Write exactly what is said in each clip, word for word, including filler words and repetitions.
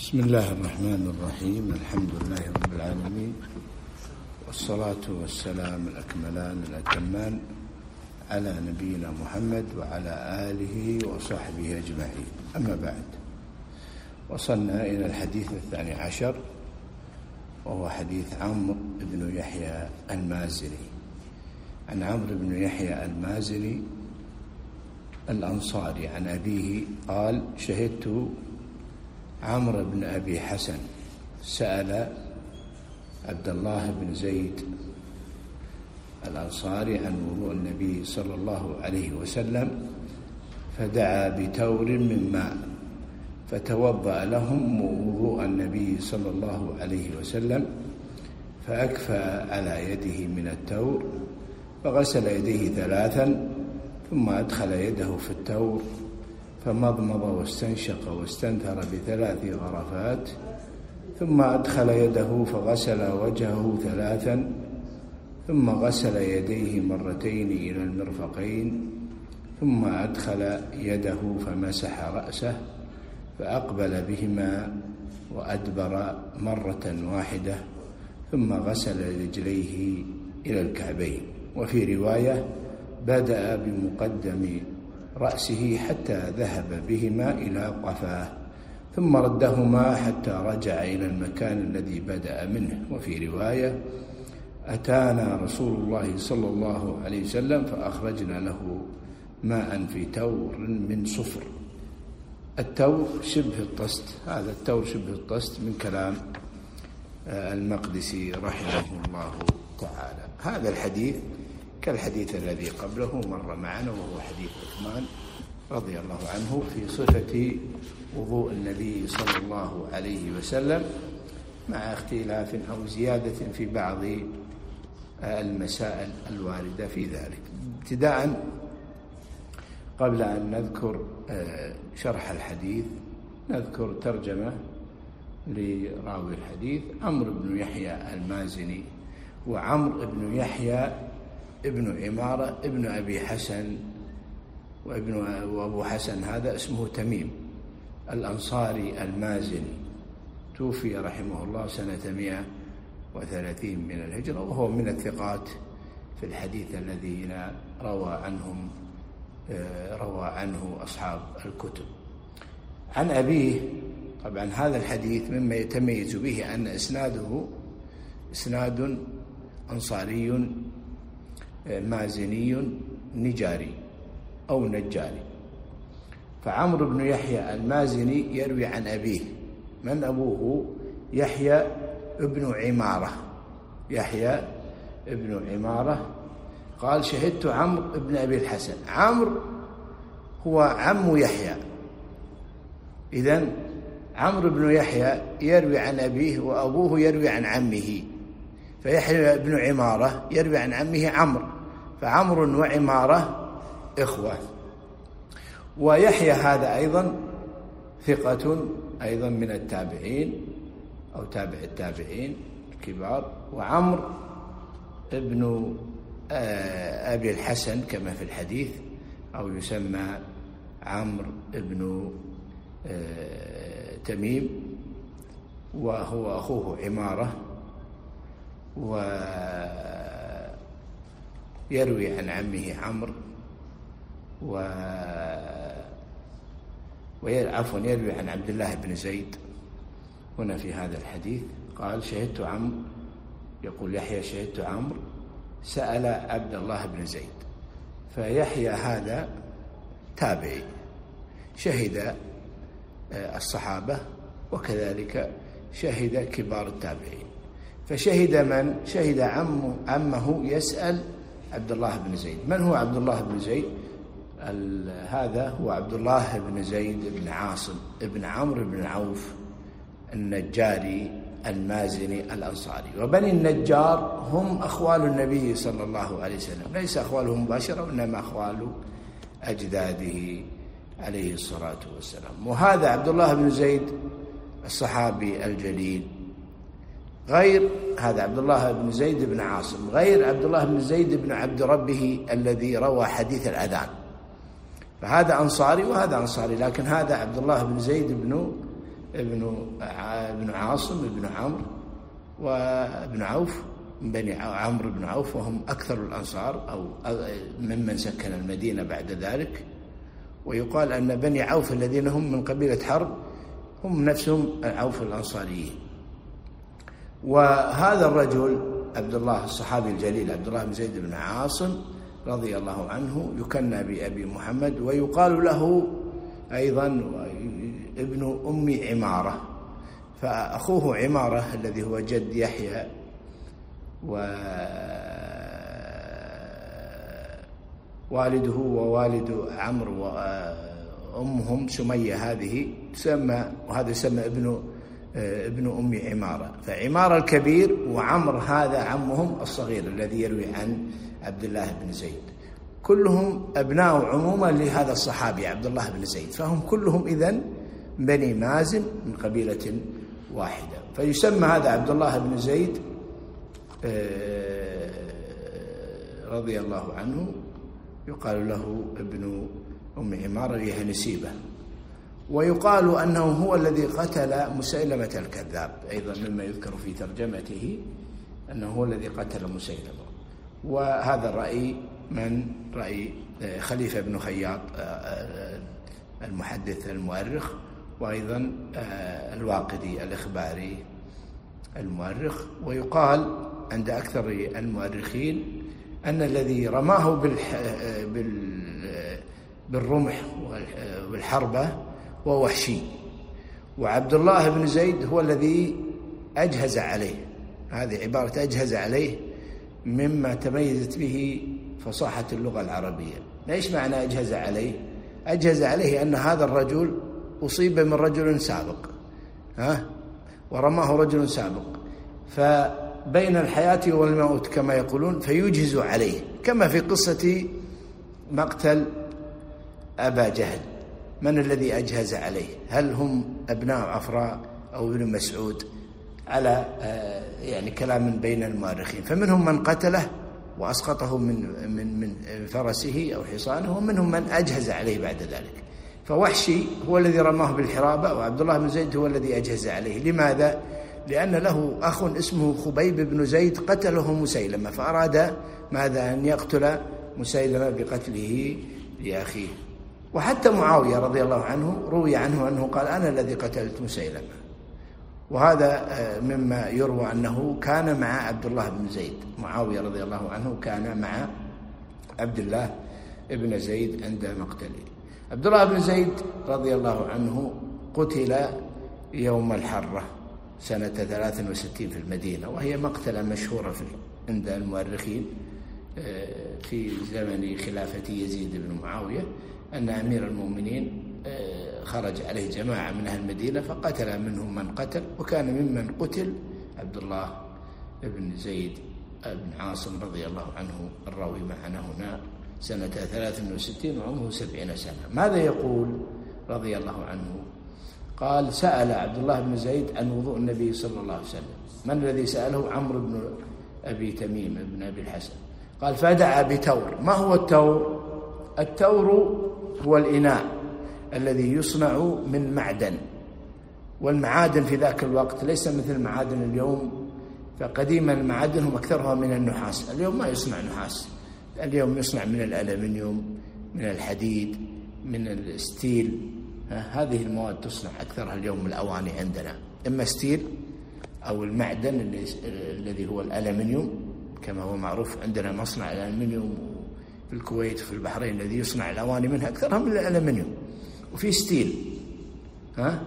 بسم الله الرحمن الرحيم. الحمد لله رب العالمين، والصلاة والسلام الأكملان الأتمان على نبينا محمد وعلى آله وصحبه أجمعين. أما بعد، وصلنا إلى الحديث الثاني عشر، وهو حديث عمرو بن يحيى المازني. عن عمرو بن يحيى المازني الأنصاري عن أبيه قال: شهدت عمرو بن أبي حسن سأل عبد الله بن زيد الأنصاري عن وضوء النبي صلى الله عليه وسلم، فدعا بتور من ماء فتوضأ لهم وضوء النبي صلى الله عليه وسلم، فأكفى على يده من التور فغسل يديه ثلاثا، ثم أدخل يده في التور فمضمض واستنشق واستنثر بثلاث غرفات، ثم أدخل يده فغسل وجهه ثلاثا، ثم غسل يديه مرتين إلى المرفقين، ثم أدخل يده فمسح رأسه فأقبل بهما وأدبر مرة واحدة، ثم غسل رجليه إلى الكعبين. وفي رواية: بدأ بمقدم رأسه حتى ذهب بهما إلى قفاه، ثم ردهما حتى رجع إلى المكان الذي بدأ منه. وفي رواية: أتانا رسول الله صلى الله عليه وسلم فأخرجنا له ماء في تور من صفر. التور شبه الطست، هذا التور شبه الطست من كلام المقدسي رحمه الله تعالى. هذا الحديث كالحديث الذي قبله مر معنا، وهو حديث عثمان رضي الله عنه في صفة وضوء النبي صلى الله عليه وسلم، مع اختلاف أو زيادة في بعض المسائل الواردة في ذلك. ابتداء قبل أن نذكر شرح الحديث نذكر ترجمة لراوي الحديث. عمرو بن يحيى المازني، وعمرو بن يحيى ابن عمارة ابن أبي حسن، وابن وأبو حسن هذا اسمه تميم الأنصاري المازني، توفي رحمه الله سنة مئة وثلاثين من الهجرة، وهو من الثقات في الحديث الذين روى عنهم روى عنه أصحاب الكتب. عن أبيه، طبعا هذا الحديث مما يتميز به أن إسناده إسناد أنصاري مازني نجاري أو نجاري. فعمرو بن يحيى المازني يروي عن أبيه. من أبوه؟ يحيى ابن عمارة يحيى ابن عمارة قال: شهدت عمرو ابن أبي الحسن. عمرو هو عم يحيى، إذن عمرو بن يحيى يروي عن أبيه، وأبوه يروي عن عمه، فيحيى ابن عمارة يروي عن عمه عمرو، فعمرو وعمارة إخوة. ويحيى هذا أيضا ثقة أيضا من التابعين أو تابع التابعين الكبار. وعمرو ابن أبي الحسن كما في الحديث، أو يسمى عمرو ابن تميم، وهو أخوه عمارة، ويروي عن عمه عمرو، و عفوا يروي عن عبد الله بن زيد. هنا في هذا الحديث قال: شهدت عمرو، يقول يحيى: شهدت عمرو سأل عبد الله بن زيد. فيحيى هذا تابعي، شهد الصحابة وكذلك شهد كبار التابعين. فشهد من؟ شهد عمه, عمه يسأل عبد الله بن زيد. من هو عبد الله بن زيد؟ هذا هو عبد الله بن زيد بن عاصم ابن عمرو بن عوف النجاري المازني الأنصاري. وبني النجار هم أخوال النبي صلى الله عليه وسلم، ليس أخواله مباشرة، وإنما أخوال أجداده عليه الصلاة والسلام. وهذا عبد الله بن زيد الصحابي الجليل، غير هذا عبد الله بن زيد بن عاصم، غير عبد الله بن زيد بن عبد ربه الذي روى حديث الأذان. فهذا أنصاري وهذا أنصاري، لكن هذا عبد الله بن زيد بن ابن ابن عاصم ابن عمرو وابن عوف من بني عمرو بن عوف، وهم أكثر الأنصار أو ممن سكن المدينة بعد ذلك. ويقال أن بني عوف الذين هم من قبيلة حرب هم نفسهم عوف الأنصاريين. وهذا الرجل عبد الله الصحابي الجليل عبد الله بن زيد بن عاصم رضي الله عنه يكنى بأبي محمد، ويقال له أيضا ابن أم عمارة، فأخوه عمارة الذي هو جد يحيى ووالده ووالد عمرو وأمهم سمية هذه تسمى، وهذا يسمى ابن ابن أم عمارة. فعمارة الكبير وعمر هذا عمهم الصغير الذي يروي عن عبد الله بن زيد، كلهم أبناء عموما لهذا الصحابي عبد الله بن زيد، فهم كلهم إذن بني مازن من قبيلة واحدة. فيسمى هذا عبد الله بن زيد رضي الله عنه يقال له ابن أم عمارة لها نسيبة. ويقال أنه هو الذي قتل مسيلمة الكذاب، أيضا مما يذكر في ترجمته أنه هو الذي قتل مسيلمة. وهذا الرأي من رأي خليفة بن خياط المحدث المؤرخ، وأيضا الواقدي الإخباري المؤرخ. ويقال عند أكثر المؤرخين أن الذي رماه بالرمح والحربة هو وحشي، وعبد الله بن زيد هو الذي أجهز عليه. هذه عبارة أجهز عليه مما تميزت به فصاحة اللغة العربية. ليش معنى أجهز عليه؟ أجهز عليه أن هذا الرجل أصيب من رجل سابق، ها ورماه رجل سابق، فبين الحياة والموت كما يقولون، فيجهز عليه، كما في قصة مقتل أبا جهل. من الذي أجهز عليه؟ هل هم أبناء عفراء أو ابن مسعود؟ على يعني كلام بين المؤرخين. فمنهم من قتله وأسقطه من من من فرسه أو حصانه، ومنهم من أجهز عليه بعد ذلك. فوحشي هو الذي رماه بالحرابة، وعبد الله بن زيد هو الذي أجهز عليه. لماذا؟ لأن له أخ اسمه خبيب بن زيد قتله مسيلمة، فأراد ماذا؟ أن يقتل مسيلمة بقتله لأخيه. وحتى معاوية رضي الله عنه روي عنه أنه قال أنا الذي قتلت مسيلمة، وهذا مما يروى أنه كان مع عبد الله بن زيد. معاوية رضي الله عنه كان مع عبد الله بن زيد عند مقتله. عبد الله بن زيد رضي الله عنه قتل يوم الحرة سنة ثلاث وستين في المدينة، وهي مقتلة مشهورة في عند المؤرخين في زمن خلافة يزيد بن معاوية، أن أمير المؤمنين خرج عليه جماعة من أهل المدينة فقتل منهم من قتل، وكان ممن قتل عبد الله بن زيد بن عاصم رضي الله عنه الراوي معنا هنا سنة ثلاث وستين وعمره سبعين سنة. ماذا يقول رضي الله عنه؟ قال سأل عبد الله بن زيد عن وضوء النبي صلى الله عليه وسلم. من الذي سأله؟ عمرو بن أبي تميم بن أبي الحسن. قال فدعا بتور. ما هو التور؟ التور هو الإناء الذي يصنع من معدن، والمعادن في ذاك الوقت ليس مثل معادن اليوم، فقديما المعادن هم أكثرها من النحاس، اليوم ما يصنع نحاس، اليوم يصنع من الألمنيوم، من الحديد، من الستيل. هذه المواد تصنع أكثرها اليوم من الأواني عندنا، إما ستيل أو المعدن الذي هو الألمنيوم كما هو معروف عندنا مصنع الألمنيوم في الكويت وفي البحرين الذي يصنع الأواني منها أكثرها من الألمنيوم، وفي ستيل، ها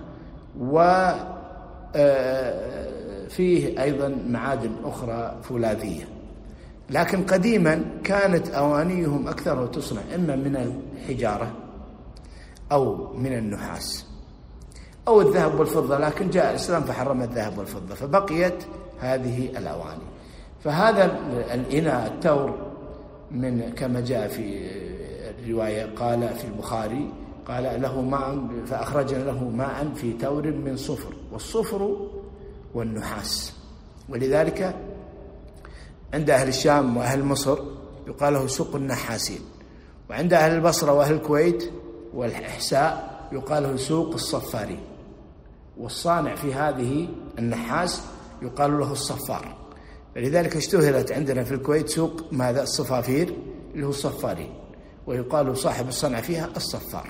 وفيه أيضا معادن أخرى فولاذية. لكن قديما كانت أوانيهم أكثرها تصنع إما من الحجارة أو من النحاس أو الذهب والفضة، لكن جاء الإسلام فحرم الذهب والفضة، فبقيت هذه الأواني. فهذا الإناء التور من كما جاء في الرواية قال في البخاري قال له ماء فأخرجنا له ماء في تور من صفر، والصفر والنحاس، ولذلك عند أهل الشام وأهل مصر يقال له سوق النحاسين، وعند أهل البصرة وأهل الكويت والإحساء يقال له سوق الصفارين. والصانع في هذه النحاس يقال له الصفار. فلذلك اشتهرت عندنا في الكويت سوق ماذا؟ الصفافير، اللي هو الصفارين، ويقال صاحب الصنع فيها الصفار.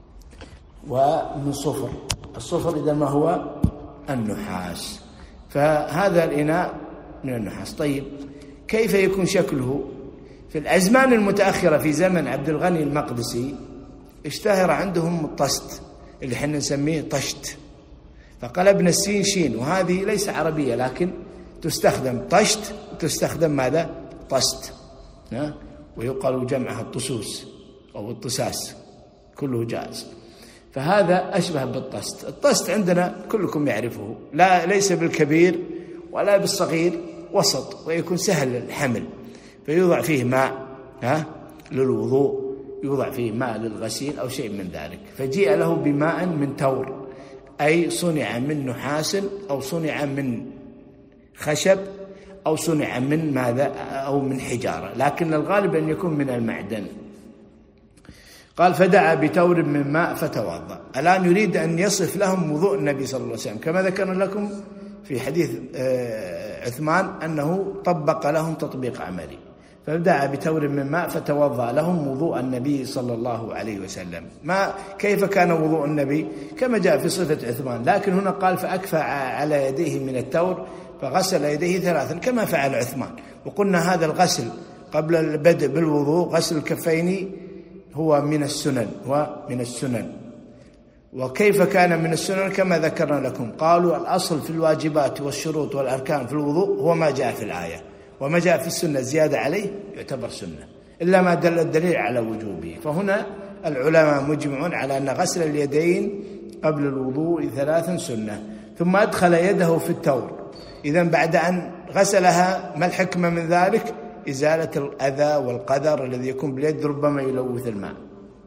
ومن صفر، الصفر إذا ما هو؟ النحاس. فهذا الإناء من النحاس. طيب كيف يكون شكله؟ في الأزمان المتأخرة في زمن عبد الغني المقدسي اشتهر عندهم الطست اللي احنا نسميه طشت، فقلبنا السين شين، وهذه ليس عربية لكن تستخدم طشت وتستخدم ماذا؟ طست، ويقال جمعها الطسوس أو الطساس، كله جائز. فهذا أشبه بالطست. الطست عندنا كلكم يعرفه، لا ليس بالكبير ولا بالصغير، وسط، ويكون سهل الحمل، فيوضع فيه ماء ها للوضوء، يوضع فيه ماء للغسيل أو شيء من ذلك. فجيء له بماء من تور، أي صنع من نحاس أو صنع من خشب أو صنع من ماذا؟ أو من حجارة، لكن الغالب أن يكون من المعدن. قال فدعا بتور من ماء فتوضأ. الآن يريد أن يصف لهم وضوء النبي صلى الله عليه وسلم، كما ذكرنا لكم في حديث عثمان أنه طبق لهم تطبيق عملي. فدعا بتور من ماء فتوضأ لهم وضوء النبي صلى الله عليه وسلم. ما كيف كان وضوء النبي؟ كما جاء في صفة عثمان، لكن هنا قال فأكفى على يديه من التور فغسل يديه ثلاثا كما فعل عثمان. وقلنا هذا الغسل قبل البدء بالوضوء، غسل الكفين، هو من السنن، هو من السنن. وكيف كان من السنن؟ كما ذكرنا لكم، قالوا الأصل في الواجبات والشروط والأركان في الوضوء هو ما جاء في الآية، وما جاء في السنة زيادة عليه يعتبر سنة، إلا ما دل الدليل على وجوبه. فهنا العلماء مجمعون على أن غسل اليدين قبل الوضوء ثلاثا سنة. ثم أدخل يده في التور. إذن بعد أن غسلها ما الحكمة من ذلك؟ إزالة الأذى والقذر الذي يكون باليد، ربما يلوث الماء.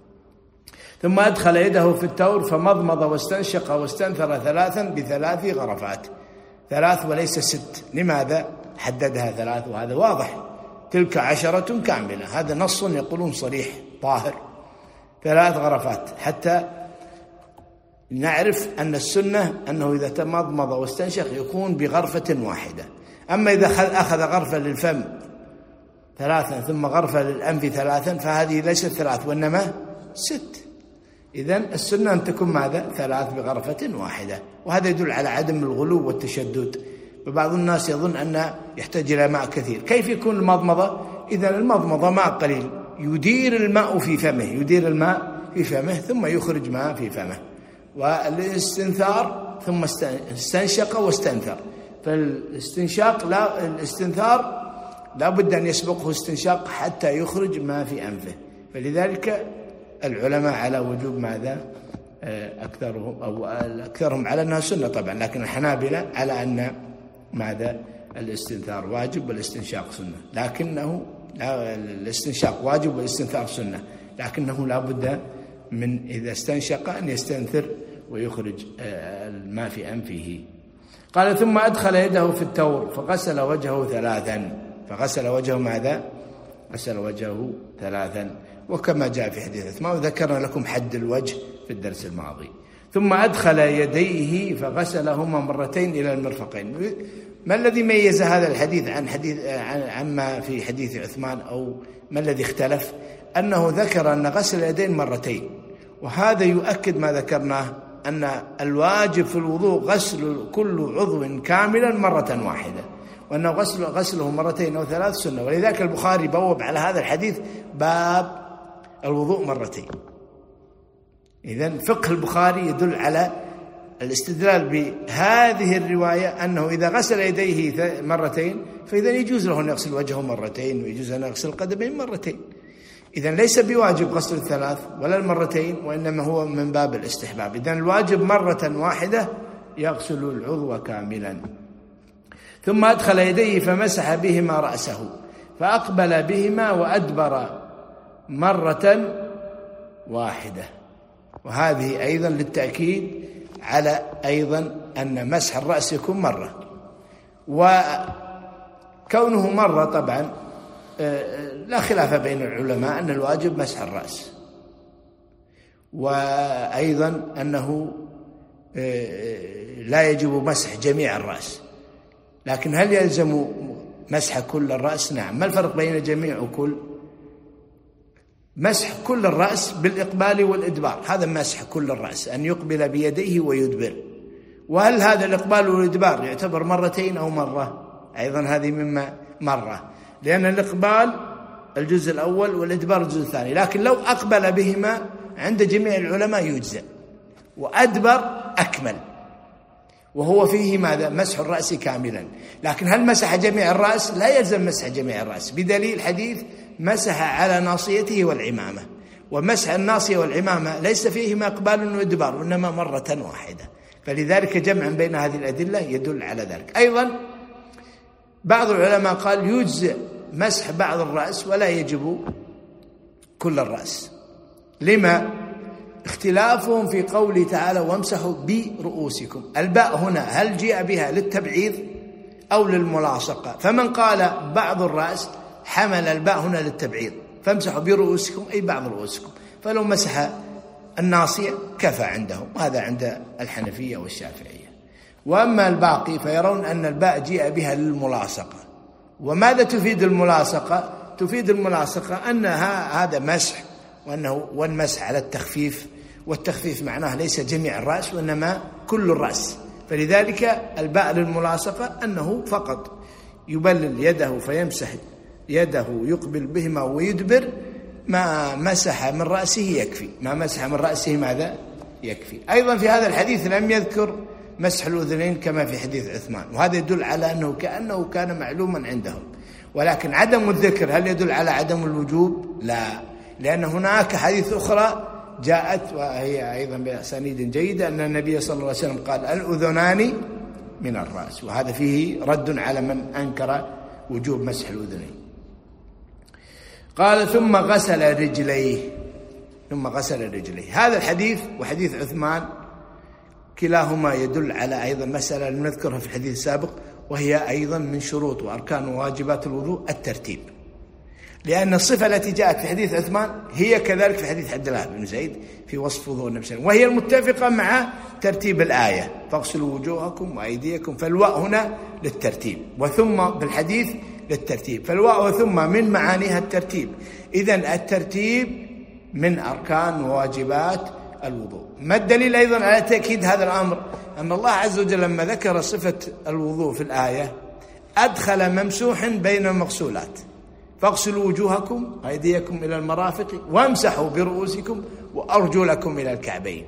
ثم أدخل يده في التور فمضمض واستنشق واستنثر ثلاثا بثلاث غرفات، ثلاث وليس ست. لماذا حددها ثلاث؟ وهذا واضح، تلك عشرة كاملة، هذا نص يقولون صريح طاهر، ثلاث غرفات، حتى نعرف أن السنة أنه إذا تمضمض واستنشق يكون بغرفة واحدة. أما إذا أخذ غرفة للفم ثلاثا ثم غرفة للأنف ثلاثا فهذه ليست ثلاث وإنما ست. إذن السنة أن تكون ماذا؟ ثلاث بغرفة واحدة. وهذا يدل على عدم الغلو والتشدد. فبعض الناس يظن أن يحتاج إلى ماء كثير. كيف يكون المضمضة؟ إذن المضمضة ماء قليل، يدير الماء في فمه، يدير الماء في فمه ثم يخرج ماء في فمه. والاستنثار ثم استنشق واستنثر. فالاستنشاق لا الاستنثار لا بد أن يسبقه استنشاق حتى يخرج ما في أنفه. فلذلك العلماء على وجوب ماذا؟ أكثرهم أو أكثرهم على أنها سنة طبعا، لكن الحنابلة على أن ماذا؟ الاستنثار واجب والاستنشاق سنة، لكنه لا، الاستنشاق واجب والاستنثار سنة، لكنه لا بد من إذا استنشق أن يستنثر ويخرج الماء في أنفه. قال ثم أدخل يده في التور فغسل وجهه ثلاثا. فغسل وجهه ماذا؟ غسل وجهه ثلاثا، وكما جاء في حديث عثمان، وذكرنا لكم حد الوجه في الدرس الماضي. ثم أدخل يديه فغسلهما مرتين إلى المرفقين. ما الذي ميز هذا الحديث عن حديث عما في حديث عثمان، أو ما الذي اختلف؟ أنه ذكر أن غسل اليدين مرتين، وهذا يؤكد ما ذكرناه أن الواجب في الوضوء غسل كل عضو كاملا مرة واحدة، وأنه غسل غسله مرتين أو ثلاث سنة. ولذلك البخاري بوب على هذا الحديث باب الوضوء مرتين. إذن فقه البخاري يدل على الاستدلال بهذه الرواية أنه إذا غسل يديه مرتين فإذا يجوز له أن يغسل وجهه مرتين، ويجوز أن يغسل القدمين مرتين. إذن ليس بواجب غسل الثلاث ولا المرتين، وإنما هو من باب الاستحباب. إذن الواجب مرة واحدة يغسل العضو كاملا. ثم أدخل يديه فمسح بهما رأسه فأقبل بهما وأدبر مرة واحدة. وهذه أيضا للتأكيد على أيضا أن مسح الرأس يكون مرة، وكونه مرة طبعا لا خلاف بين العلماء أن الواجب مسح الرأس، وأيضا أنه لا يجب مسح جميع الرأس، لكن هل يلزم مسح كل الرأس؟ نعم. ما الفرق بين جميع وكل؟ مسح كل الرأس بالإقبال والإدبار، هذا مسح كل الرأس، أن يقبل بيديه ويدبر. وهل هذا الإقبال والإدبار يعتبر مرتين أو مرة؟ أيضا هذه مما مرة، لأن الإقبال الجزء الأول والإدبار الجزء الثاني، لكن لو أقبل بهما عند جميع العلماء يجزئ، وأدبر أكمل، وهو فيه ماذا؟ مسح الرأس كاملا. لكن هل مسح جميع الرأس؟ لا يلزم مسح جميع الرأس، بدليل حديث مسح على ناصيته والعمامة، ومسح الناصية والعمامة ليس فيهما إقبال وإدبار، وإنما مرة واحدة، فلذلك جمع بين هذه الأدلة يدل على ذلك. أيضا بعض العلماء قال يجزئ مسح بعض الرأس ولا يجب كل الرأس. لما؟ اختلافهم في قوله تعالى وامسحوا برؤوسكم. الباء هنا هل جاء بها للتبعيض أو للملاصقة؟ فمن قال بعض الرأس حمل الباء هنا للتبعيض، فامسحوا برؤوسكم أي بعض رؤوسكم، فلو مسح الناصية كفى عندهم، وهذا عند الحنفية والشافعية. وأما الباقي فيرون أن الباء جاء بها للملاصقة. وماذا تفيد الملاصقة؟ تفيد الملاصقة أن هذا مسح، وأنه والمسح على التخفيف، والتخفيف معناه ليس جميع الرأس وإنما كل الرأس، فلذلك الباء للملاصقة أنه فقط يبلل يده فيمسح يده يقبل بهما ويدبر، ما مسح من رأسه يكفي، ما مسح من رأسه ماذا؟ يكفي. أيضا في هذا الحديث لم يذكر مسح الأذنين كما في حديث عثمان، وهذا يدل على أنه كأنه كان معلوما عندهم. ولكن عدم الذكر هل يدل على عدم الوجوب؟ لا، لأن هناك حديث أخرى جاءت وهي أيضا بأسانيد جيدة أن النبي صلى الله عليه وسلم قال الأذنان من الرأس، وهذا فيه رد على من أنكر وجوب مسح الأذنين. قال ثم غسل رجليه، ثم غسل رجليه. هذا الحديث وحديث عثمان كلاهما يدل على أيضا مسألة لم نذكرها في الحديث السابق، وهي أيضا من شروط وأركان وواجبات الوضوء الترتيب، لأن الصفة التي جاءت في حديث عثمان هي كذلك في حديث عبد الله بن زيد في وصف وضوء النبي صلى الله عليه وسلم، وهي المتفقة مع ترتيب الآية فاغسلوا وجوهكم وأيديكم، فالواء هنا للترتيب، وثم بالحديث للترتيب، فالواء وثم من معانيها الترتيب. إذن الترتيب من أركان وواجبات الوضوء. ما الدليل أيضا على تأكيد هذا الأمر؟ أن الله عز وجل لما ذكر صفة الوضوء في الآية أدخل ممسوح بين المغسولات، فاغسلوا وجوهكم وأيديكم إلى المرافق وامسحوا برؤوسكم وأرجلكم إلى الكعبين.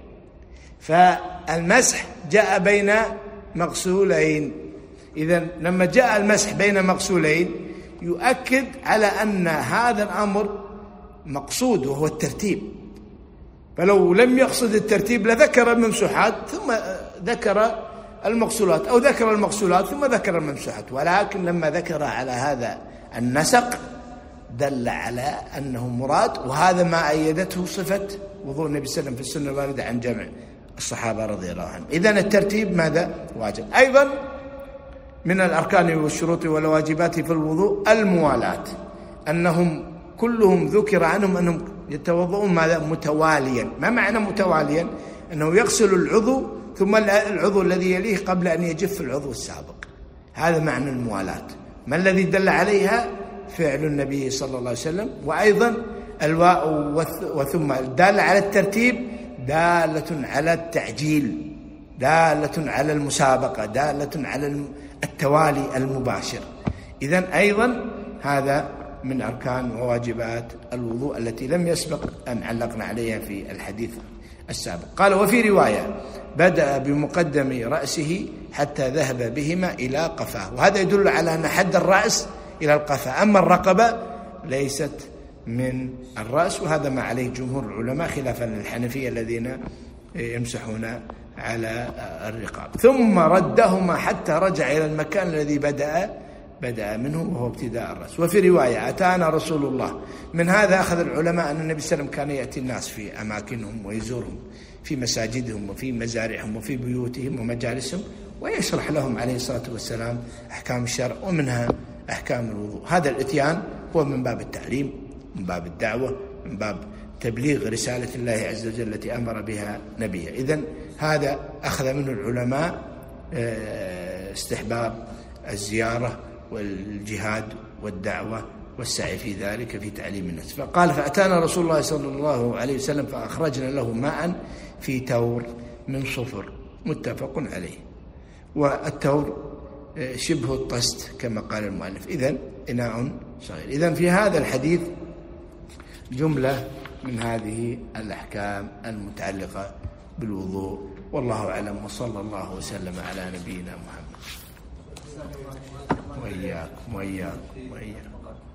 فالمسح جاء بين مغسولين. إذن لما جاء المسح بين مغسولين يؤكد على أن هذا الأمر مقصود وهو الترتيب، فلو لم يقصد الترتيب لذكر الممسوحات ثم ذكر المغسولات، أو ذكر المغسولات ثم ذكر الممسوحات، ولكن لما ذكر على هذا النسق دل على أنه مراد، وهذا ما أيدته صفة وضوء النبي صلى الله عليه وسلم في السنة الواردة عن جمع الصحابة رضي الله عنهم. إذن الترتيب ماذا؟ واجب. أيضا من الأركان والشروط والواجبات في الوضوء الموالاة، أنهم كلهم ذكر عنهم أنهم يتوضؤون ماذا؟ متواليا. ما معنى متواليا؟ أنه يغسل العضو ثم العضو الذي يليه قبل أن يجف العضو السابق، هذا معنى الموالاة. ما الذي دل عليها؟ فعل النبي صلى الله عليه وسلم. وأيضا الواء وثم دالة على الترتيب، دالة على التعجيل، دالة على المسابقة، دالة على التوالي المباشر. إذن أيضا هذا من أركان وواجبات الوضوء التي لم يسبق أن علقنا عليها في الحديث السابق. قال وفي رواية بدأ بمقدم رأسه حتى ذهب بهما إلى قفاه، وهذا يدل على أن حد الرأس إلى القفا، أما الرقبة ليست من الرأس، وهذا ما عليه جمهور العلماء خلافا للحنفية الذين يمسحون على الرقاب. ثم ردهما حتى رجع إلى المكان الذي بدأ بدأ منه وهو ابتداء الرأس. وفي رواية أتانا رسول الله. من هذا أخذ العلماء أن النبي صلى الله عليه وسلم كان يأتي الناس في أماكنهم ويزورهم في مساجدهم وفي مزارعهم وفي بيوتهم ومجالسهم، ويشرح لهم عليه الصلاة والسلام أحكام الشرع ومنها أحكام الوضوء. هذا الإتيان هو من باب التعليم، من باب الدعوة، من باب تبليغ رسالة الله عز وجل التي أمر بها نبيه. إذن هذا أخذ منه العلماء استحباب الزيارة والجهاد والدعوة والسعي في ذلك في تعليم الناس. فقال: فأتانا رسول الله صلى الله عليه وسلم فأخرجنا له ماء في تور من صفر، متفق عليه. والتور شبه الطست كما قال المؤلف، إذن إناء صغير. إذن في هذا الحديث جملة من هذه الأحكام المتعلقة بالوضوء، والله أعلم، وصلى الله وسلم على نبينا محمد. وإياكم وإياكم وإياكم.